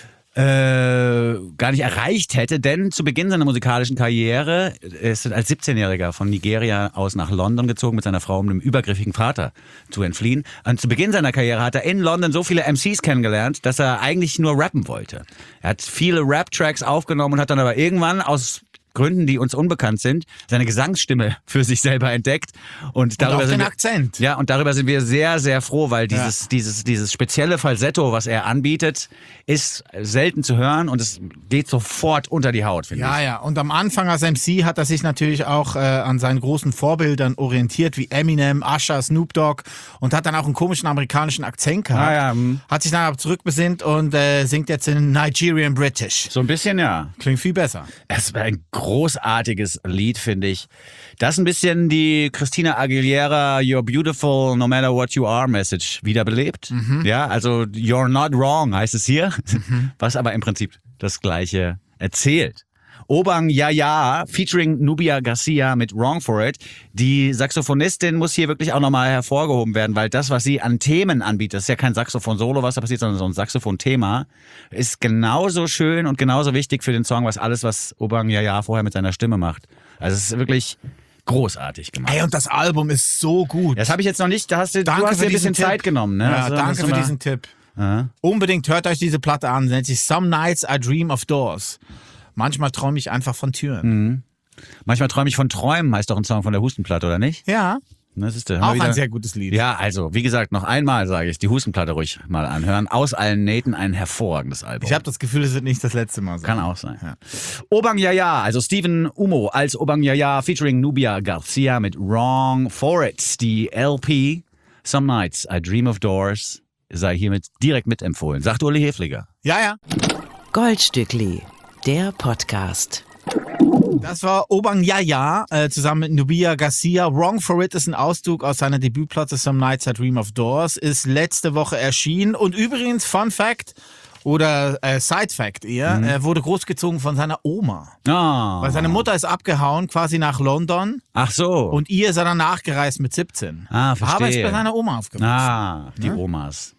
äh, gar nicht erreicht hätte, denn zu Beginn seiner musikalischen Karriere ist er als siebzehnjähriger von Nigeria aus nach London gezogen mit seiner Frau, um dem übergriffigen Vater zu entfliehen. Und zu Beginn seiner Karriere hat er in London so viele M Cs kennengelernt, dass er eigentlich nur rappen wollte. Er hat viele Rap-Tracks aufgenommen und hat dann aber irgendwann aus Gründen, die uns unbekannt sind, seine Gesangsstimme für sich selber entdeckt. Und darüber auch sind den wir, Akzent. Ja, und darüber sind wir sehr, sehr froh, weil dieses, Ja. dieses, dieses spezielle Falsetto, was er anbietet, ist selten zu hören und es geht sofort unter die Haut, finde Ja, ich. ja. Und am Anfang als M C hat er sich natürlich auch äh, an seinen großen Vorbildern orientiert, wie Eminem, Usher, Snoop Dogg und hat dann auch einen komischen amerikanischen Akzent gehabt. Ah, ja, hm. Hat sich dann aber zurückbesinnt und äh, singt jetzt in Nigerian British. So ein bisschen, ja. Klingt viel besser. Es war ein großartiges Lied, finde ich. Das ein bisschen die Christina Aguilera You're Beautiful No Matter What You Are Message wiederbelebt. Ja, also You're Not Wrong heißt es hier, was aber im Prinzip das Gleiche erzählt. Obang Yaya featuring Nubia Garcia mit Wrong for It. Die Saxophonistin muss hier wirklich auch nochmal hervorgehoben werden, weil das, was sie an Themen anbietet, das ist ja kein Saxophon-Solo, was da passiert, sondern so ein Saxophon-Thema, ist genauso schön und genauso wichtig für den Song, was alles, was Obang Yaya vorher mit seiner Stimme macht. Also es ist wirklich großartig gemacht. Ey, und das Album ist so gut. Das habe ich jetzt noch nicht, da hast du, Danke du hast für dir ein diesen bisschen Zeit Tipp. genommen. Ne? Ja, Also, danke musst du für mal- diesen Tipp. Ja. Unbedingt hört euch diese Platte an. Nennt sich Some Nights I Dream of Doors. Manchmal träume ich einfach von Türen. Manchmal träume ich von Träumen, heißt doch ein Song von der Hustenplatte, oder nicht? Ja. Das ist der. Auch wieder, ein sehr gutes Lied. Ja, also, wie gesagt, noch einmal sage ich, die Hustenplatte ruhig mal anhören. Aus allen Nähten ein hervorragendes Album. Ich habe das Gefühl, es wird nicht das letzte Mal sein. Kann auch sein. Ja. Obang Yaya, also Steven Umo als Obang Yaya featuring Nubia Garcia mit Wrong for It. Die L P Some Nights I Dream of Doors sei hiermit direkt mitempfohlen. Sagt Uli Hefliger. Ja, ja. Goldstückli, der Podcast. Das war Obang Yaya äh, zusammen mit Nubia Garcia. Wrong for It ist ein Auszug aus seiner Debütplatte Some Nights I Dream of Doors. Ist letzte Woche erschienen. Und übrigens, Fun Fact oder äh, Side Fact eher, mhm. er wurde großgezogen von seiner Oma. Oh. Weil seine Mutter ist abgehauen, quasi nach London. Ach so. Und ihr ist er dann nachgereist mit siebzehn. Ah, verstehe. Aber ist bei seiner Oma aufgewachsen. Ah, die Omas.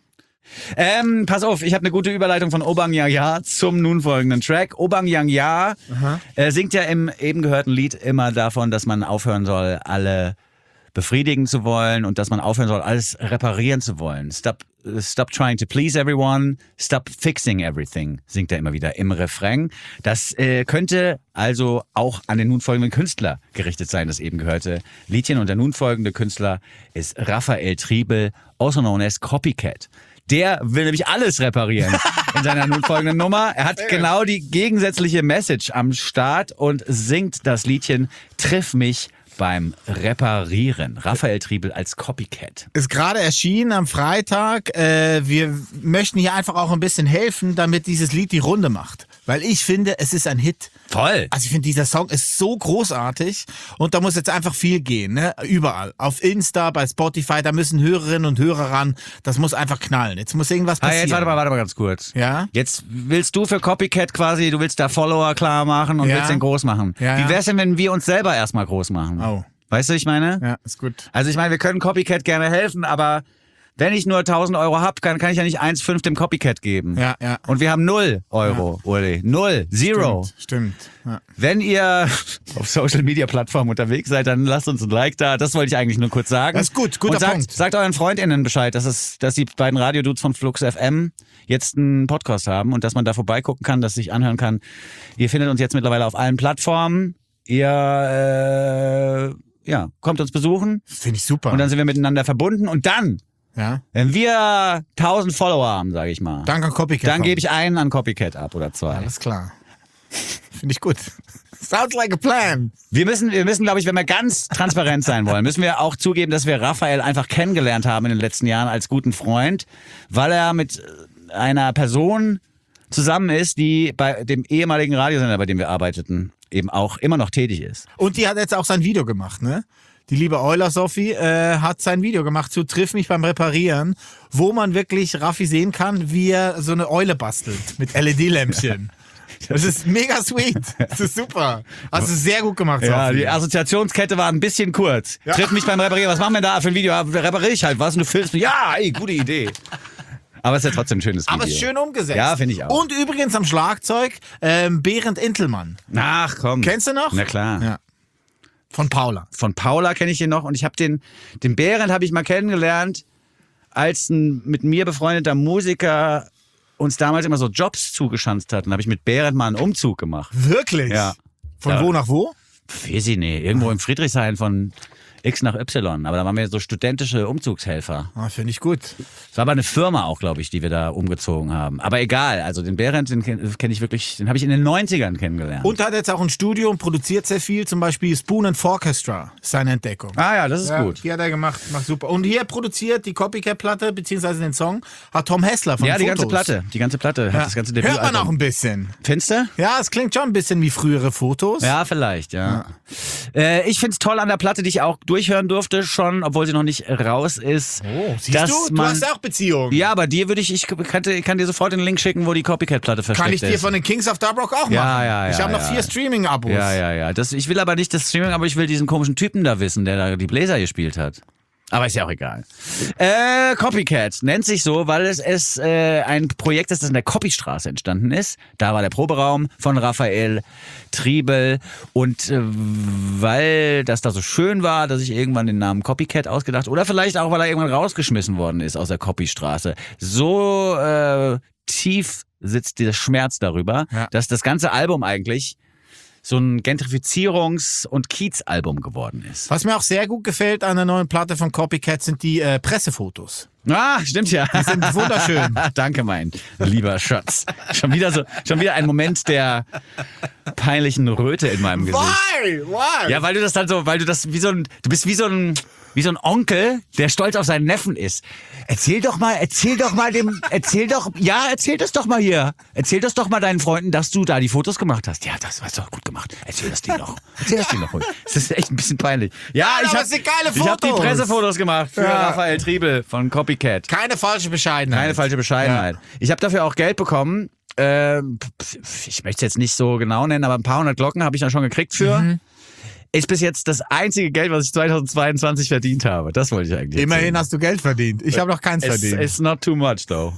Ähm, pass auf, ich habe eine gute Überleitung von Obang Yaya zum nun folgenden Track. Obang Yaya äh, singt ja im eben gehörten Lied immer davon, dass man aufhören soll, alle befriedigen zu wollen und dass man aufhören soll, alles reparieren zu wollen. Stop, stop trying to please everyone, stop fixing everything, singt er immer wieder im Refrain. Das äh, könnte also auch an den nun folgenden Künstler gerichtet sein, das eben gehörte Liedchen. Und der nun folgende Künstler ist Raphael Triebel, also known as Copycat. Der will nämlich alles reparieren in seiner nun folgenden Nummer. Er hat genau die gegensätzliche Message am Start und singt das Liedchen Triff mich beim Reparieren. Raphael Triebel als Copycat. Ist gerade erschienen am Freitag. Äh, wir möchten hier einfach auch ein bisschen helfen, damit dieses Lied die Runde macht. Weil ich finde, es ist ein Hit. Voll. Also ich finde, dieser Song ist so großartig und da muss jetzt einfach viel gehen, ne? Überall. Auf Insta, bei Spotify, da müssen Hörerinnen und Hörer ran. Das muss einfach knallen. Jetzt muss irgendwas Ah, passieren. jetzt warte mal, warte mal ganz kurz. Ja? Jetzt willst du für Copycat quasi, du willst da Follower klar machen und Ja. willst den groß machen. Ja, ja. Wie wär's denn, wenn wir uns selber erstmal groß machen? Oh. Weißt du, ich meine? Ja, ist gut. Also ich meine, wir können Copycat gerne helfen, aber wenn ich nur tausend Euro hab, kann, kann ich ja nicht eins Komma fünf dem Copycat geben. Ja, ja. Und wir haben null Euro, Uli. Null. Zero. Stimmt. stimmt. Ja. Wenn ihr auf Social Media Plattformen unterwegs seid, dann lasst uns ein Like da. Das wollte ich eigentlich nur kurz sagen. Das ist gut, guter Und sagt, Punkt. sagt euren FreundInnen Bescheid, dass es, dass die beiden Radiodudes von Flux F M jetzt einen Podcast haben und dass man da vorbeigucken kann, dass sich anhören kann. Ihr findet uns jetzt mittlerweile auf allen Plattformen. Ihr, äh, ja, kommt uns besuchen. Finde ich super. Und dann sind wir miteinander verbunden. Und dann, ja. wenn wir tausend Follower haben, sage ich mal, Danke an Copycat. dann gebe ich einen an Copycat ab oder zwei. Alles klar. Finde ich gut. Sounds like a plan. Wir müssen, wir müssen, glaube ich, wenn wir ganz transparent sein wollen, müssen wir auch zugeben, dass wir Raphael einfach kennengelernt haben in den letzten Jahren als guten Freund, weil er mit einer Person zusammen ist, die bei dem ehemaligen Radiosender, bei dem wir arbeiteten, eben auch immer noch tätig ist. Und die hat jetzt auch sein Video gemacht, ne? Die liebe Euler Sophie äh, hat sein Video gemacht zu Triff mich beim Reparieren, wo man wirklich Raffi sehen kann, wie er so eine Eule bastelt mit L E D-Lämpchen. Das ist mega sweet. Das ist super. Hast du sehr gut gemacht, Sophie. Ja, die Assoziationskette war ein bisschen kurz. Ja. Triff mich beim Reparieren. Was machen wir da für ein Video? Ja, repariere ich halt was und du filmst mich. Ja, ey, gute Idee. Aber es ist ja trotzdem ein schönes Video. Aber es ist schön umgesetzt. Ja, finde ich auch. Und übrigens am Schlagzeug ähm, Berend Intelmann. Ach komm. Kennst du noch? Na klar. Ja. Von Paula. Von Paula kenne ich ihn noch und ich habe den, den Berend habe ich mal kennengelernt, als ein mit mir befreundeter Musiker uns damals immer so Jobs zugeschanzt hat. Und habe ich mit Berend mal einen Umzug gemacht. Wirklich? Ja. Von Ja. wo nach wo? Weiß ich nicht, irgendwo im Friedrichshain von X nach Y. Aber da waren wir so studentische Umzugshelfer. Ah, finde ich gut. Es war aber eine Firma auch, glaube ich, die wir da umgezogen haben. Aber egal, also den Berend, den kenne kenn ich wirklich, den habe ich in den neunzigern kennengelernt. Und hat jetzt auch ein Studio und produziert sehr viel, zum Beispiel Spoon and Forchestra, seine Entdeckung. ah ja, das ist Ja, gut. Die hat er gemacht, macht super. Und hier produziert die Copycat-Platte, beziehungsweise den Song, hat Tom Hessler von Ja, die Fotos. ganze Platte. Die ganze Platte hat Ja. das ganze Hört man auch Debütalbum. ein bisschen. Findest du? Ja, es klingt schon ein bisschen wie frühere Fotos. Ja, vielleicht, ja. Äh, ich find's toll an der Platte, die ich auch durchhören durfte schon, obwohl sie noch nicht raus ist. Oh, siehst dass du? Du man, hast ja auch Beziehungen. Ja, aber dir würde ich, ich könnte, ich kann dir sofort den Link schicken, wo die Copycat-Platte versteckt Kann ich dir ist. von den Kings of Dubrock auch machen. Ja, ja, ja, Ich habe noch ja. vier Streaming-Abos. Ja, ja, ja. Das, ich will aber nicht das Streaming, aber ich will diesen komischen Typen da wissen, der da die Bläser gespielt hat. Aber ist ja auch egal. Äh, Copycat nennt sich so, weil es, es äh, ein Projekt ist, das in der Copystraße entstanden ist. Da war der Proberaum von Raphael Triebel. Und äh, weil das da so schön war, dass ich irgendwann den Namen Copycat ausgedacht, oder vielleicht auch, weil er irgendwann rausgeschmissen worden ist aus der Copystraße. So äh, tief sitzt dieser Schmerz darüber, Ja. dass das ganze Album eigentlich so ein Gentrifizierungs- und Kiez-Album geworden ist. Was mir auch sehr gut gefällt an der neuen Platte von Copycat sind die äh, Pressefotos. Ah, stimmt ja. Die sind wunderschön. Danke, mein lieber Schatz. Schon wieder so, schon wieder ein Moment der peinlichen Röte in meinem Gesicht. Why? Why? Ja, weil du das dann so, weil du das wie so ein, du bist wie so ein, wie so ein Onkel, der stolz auf seinen Neffen ist. Erzähl doch mal, erzähl doch mal dem, erzähl doch, ja, erzähl das doch mal hier. Erzähl das doch mal deinen Freunden, dass du da die Fotos gemacht hast. Ja, das hast du doch gut gemacht. Erzähl das denen doch. Erzähl das denen doch ruhig. Das ist echt ein bisschen peinlich. Ja, Ja, ich aber hab, es sind geile ich hab die Fotos. Pressefotos gemacht für Ja. Raphael Triebel von Copycat. Keine falsche Bescheidenheit. Keine falsche Bescheidenheit. Ich habe dafür auch Geld bekommen. Ähm, ich möchte es jetzt nicht so genau nennen, aber ein paar hundert Glocken habe ich da schon gekriegt für. Mhm. Ist bis jetzt das einzige Geld, was ich zweitausendzweiundzwanzig verdient habe. Das wollte ich eigentlich Immerhin erzählen. hast du Geld verdient. Ich habe noch keins It's, verdient. it's not too much, though.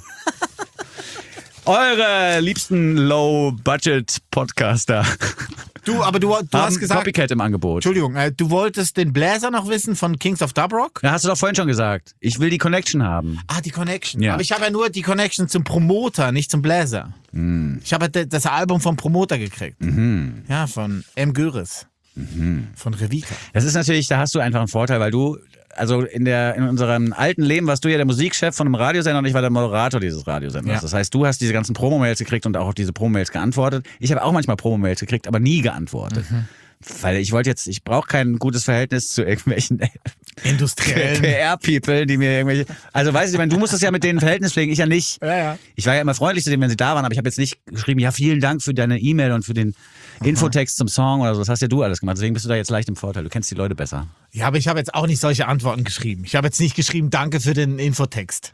Eure liebsten Low-Budget-Podcaster Du, aber du, du haben hast gesagt, Copycat im Angebot. Entschuldigung, äh, du wolltest den Bläser noch wissen von Kings of Dubrock? Ja, hast du doch vorhin schon gesagt. Ich will die Connection haben. Ah, die Connection. Ja. Aber ich habe ja nur die Connection zum Promoter, nicht zum Bläser. Ich habe ja das Album vom Promoter gekriegt. Ja, von M. Göris. Von Revika. Das ist natürlich, da hast du einfach einen Vorteil, weil du, also in der in unserem alten Leben warst du ja der Musikchef von einem Radiosender und ich war der Moderator dieses Radiosenders. Ja. Das heißt, du hast diese ganzen Promo-Mails gekriegt und auch auf diese Promo-Mails geantwortet. Ich habe auch manchmal Promo-Mails gekriegt, aber nie geantwortet. Weil ich wollte jetzt, ich brauche kein gutes Verhältnis zu irgendwelchen Industriellen. P R-People, die mir irgendwelche, also weißt du, ich meine, du musst das ja mit denen ein Verhältnis pflegen, ich ja nicht. Ja, ja. Ich war ja immer freundlich zu denen, wenn sie da waren, aber ich habe jetzt nicht geschrieben, ja, vielen Dank für deine E-Mail und für den Infotext zum Song oder so. Das hast ja du alles gemacht. Deswegen bist du da jetzt leicht im Vorteil. Du kennst die Leute besser. Ja, aber ich habe jetzt auch nicht solche Antworten geschrieben. Ich habe jetzt nicht geschrieben, danke für den Infotext.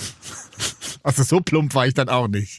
Also so plump war ich dann auch nicht.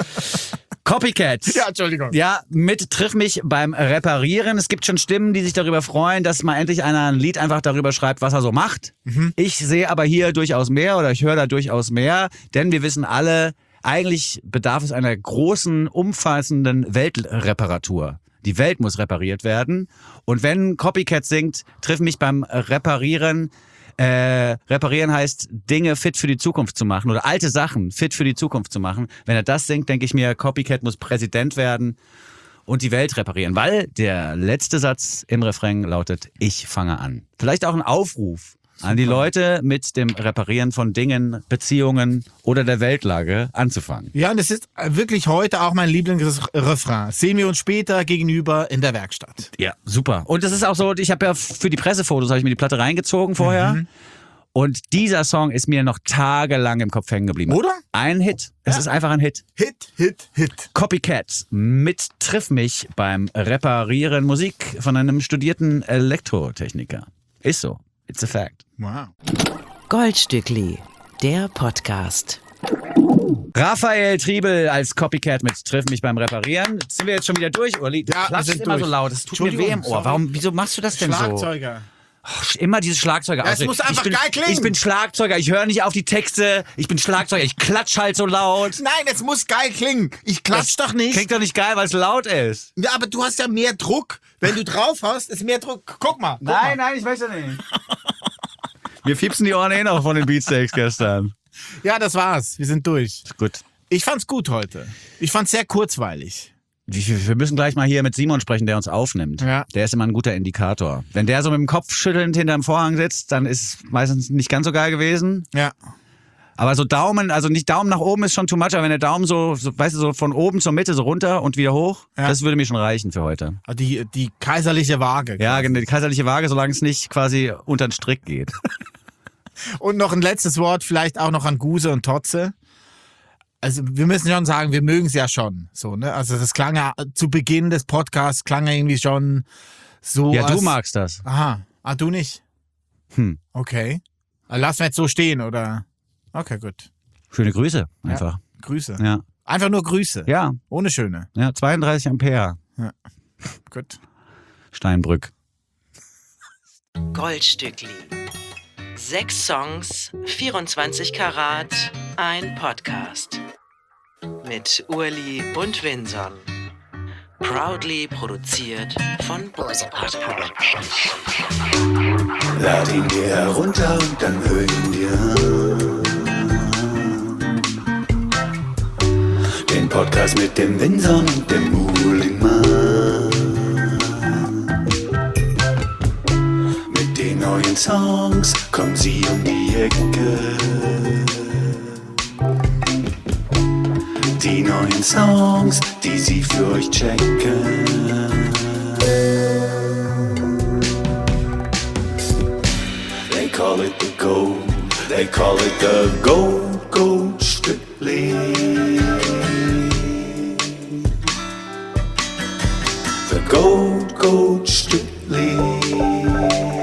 Copycat. Ja, Entschuldigung. Ja, mit Triff mich beim Reparieren. Es gibt schon Stimmen, die sich darüber freuen, dass mal endlich einer ein Lied einfach darüber schreibt, was er so macht. Mhm. Ich sehe aber hier durchaus mehr oder ich höre da durchaus mehr, denn wir wissen alle, eigentlich bedarf es einer großen, umfassenden Weltreparatur. Die Welt muss repariert werden. Und wenn Copycat singt, Triff mich beim Reparieren, Äh, reparieren heißt, Dinge fit für die Zukunft zu machen oder alte Sachen fit für die Zukunft zu machen. Wenn er das singt, denke ich mir, Copycat muss Präsident werden und die Welt reparieren. Weil der letzte Satz im Refrain lautet, ich fange an. Vielleicht auch ein Aufruf an die Leute, mit dem Reparieren von Dingen, Beziehungen oder der Weltlage anzufangen. Ja, und es ist wirklich heute auch mein Lieblingsrefrain. Sehen wir uns später gegenüber in der Werkstatt. Ja, super. Und das ist auch so, ich habe ja für die Pressefotos, habe ich mir die Platte reingezogen vorher. Mhm. Und dieser Song ist mir noch tagelang im Kopf hängen geblieben. Oder? Ein Hit. Es Ja. ist einfach ein Hit. Hit, Hit, Hit. Copycat mit Triff mich beim Reparieren Musik von einem studierten Elektrotechniker. Ist so. It's a fact. Wow. Goldstückli, der Podcast. Raphael Triebel als Copycat mit Triff mich beim Reparieren. Sind wir jetzt schon wieder durch, Uli? Du Ja, wir klatschst sind immer durch. so laut. Das tut mir weh im Entschuldigung, Ohr. Warum, wieso machst du das denn so? Schlagzeuger. Ach, immer dieses Schlagzeuger. Ja, es muss einfach ich bin, geil klingen. Ich bin Schlagzeuger, ich höre nicht auf die Texte. Ich bin Schlagzeuger, ich klatsch halt so laut. Nein, es muss geil klingen. Ich klatsch doch nicht. Klingt doch nicht geil, weil es laut ist. Ja, aber du hast ja mehr Druck. Wenn du drauf hast, ist mehr Druck. Guck mal. Guck mal. nein, ich möchte nicht. Wir fiepsen die Ohren eh noch von den Beatsteaks gestern. Ja, das war's. Wir sind durch. Gut. Ich fand's gut heute. Ich fand's sehr kurzweilig. Wir wir müssen gleich mal hier mit Simon sprechen, der uns aufnimmt. Ja. Der ist immer ein guter Indikator. Wenn der so mit dem Kopf schüttelnd hinterm Vorhang sitzt, dann ist es meistens nicht ganz so geil gewesen. Ja. Aber so Daumen, also nicht Daumen nach oben ist schon too much, aber wenn der Daumen so, so weißt du, so von oben zur Mitte so runter und wieder hoch, Ja. das würde mir schon reichen für heute. Die, die kaiserliche Waage. Ja, genau, die kaiserliche Waage, solange es nicht quasi unter den Strick geht. Und noch ein letztes Wort, vielleicht auch noch an Guse und Totze. Also wir müssen schon sagen, wir mögen es ja schon. So, ne? Also das klang ja zu Beginn des Podcasts, klang ja irgendwie schon so. Ja, du als- magst das. Aha. Ah, du nicht? Hm. Okay. Lassen wir jetzt so stehen, oder? Okay, gut. Schöne Grüße, einfach. Grüße. Ja. Einfach nur Grüße. Ja, Ohne schöne. ja, zweiunddreißig Ampere. Gut. Steinbrück. Goldstückli. Sechs Songs, vierundzwanzig Karat, ein Podcast. Mit Urli und Vinson. Proudly produziert von Bose Productions. Lad ihn dir herunter und dann hör ihn dir an. Den Podcast mit dem Vinson und dem Muhlingmann. Songs kommen sie um die Ecke. Die neuen Songs, die sie für euch checken. They call it the gold, they call it the gold, gold strictly. The gold, gold strictly.